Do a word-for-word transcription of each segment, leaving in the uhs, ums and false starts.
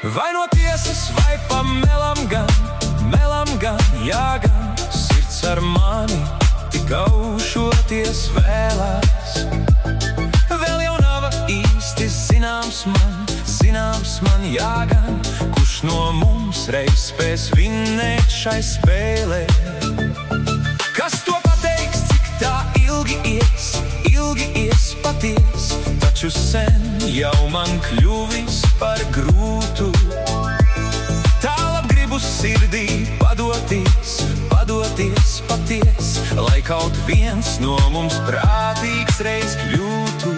Vai no tiesas, vai pa melam gan, melam gan, jāgan. Sirds ar mani tik aušoties vēlās. Vēl jau nav īsti zināms man, zināms man jāgan. Kurš no mums reiz spēs vinnēt šai spēlē? Kas to pateiks, cik tā ilgi ies, ilgi ies paties? Taču sen jau man kļuvis par grūtu. Tālāk gribu sirdī padoties, padoties paties, lai kaut viens no mums prātīgs reiz kļūtu.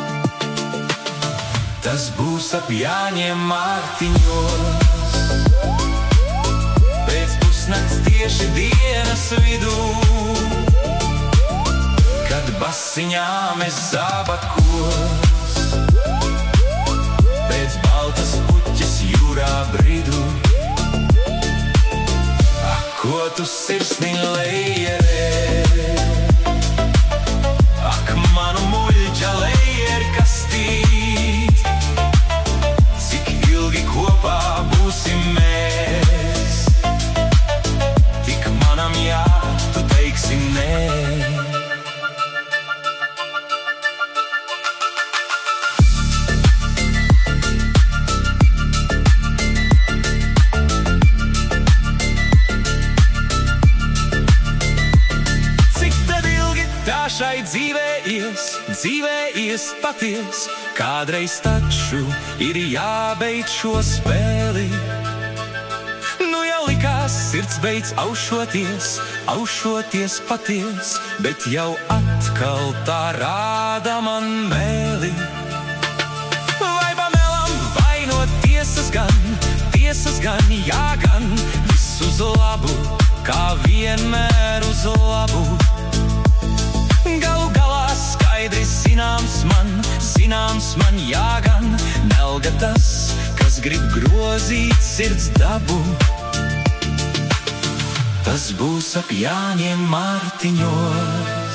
Tas būs ap Jāņiem Mārtiņos, pēc pusnakts tieši dienas vidū, kad basiņā mēs zābakos, pēc baltas puķes jūrā bridu. Ak, ko tu sirsniņ lejerē, ak, manu muļķa lejer kastīt, cik ilgi kopā būsim mēs, tik manam jā, tu teiksi nē. Šai dzīvē ies, dzīvē ies paties, kādreiz taču ir jābeidz šo spēli. Nu jau likās sirds beidz aušoties, aušoties paties, bet jau atkal tā rāda man mēli. Vai pa melam, vai no tiesas gan, tiesas gan, jāgan, viss uz labu, kā vienmēr uz labu. Galu galā skaidri zināms man, zināms man jāgan, nelga tas, kas grib grozīt sirds dabu. Tas būs ap Jāņiem Mārtiņos,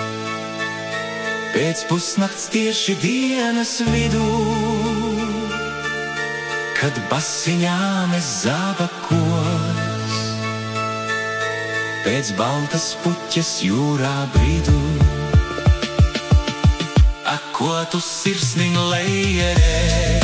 pēc pusnakts tieši dienas vidū, kad basiņā mēs zābakos, pēc baltas puķes jūrā bridu. Ak, ko tu sirsniņ lejerē,